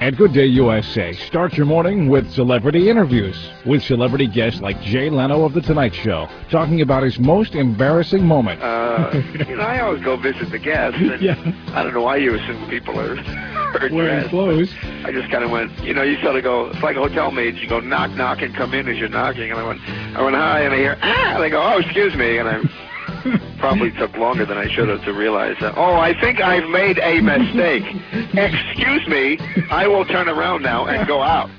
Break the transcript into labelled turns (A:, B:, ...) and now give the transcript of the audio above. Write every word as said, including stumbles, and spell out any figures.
A: And Good Day U S A. Start your morning with celebrity interviews with celebrity guests like Jay Leno of The Tonight Show, talking about his most embarrassing moment.
B: Uh, you know, I always go visit the guests. And
C: Yeah.
B: I don't know why you assume people are, are
C: Wearing
B: dressed.
C: clothes.
B: I just kind of went, you know, you sort of go, it's like hotel maids. You go knock, knock, and come in as you're knocking. And I went, I went, hi, and I hear, ah, and I go, oh, excuse me. And I probably took longer than I should have to realize that, oh, I think I've made a mistake. Excuse me, I will turn around now and go out.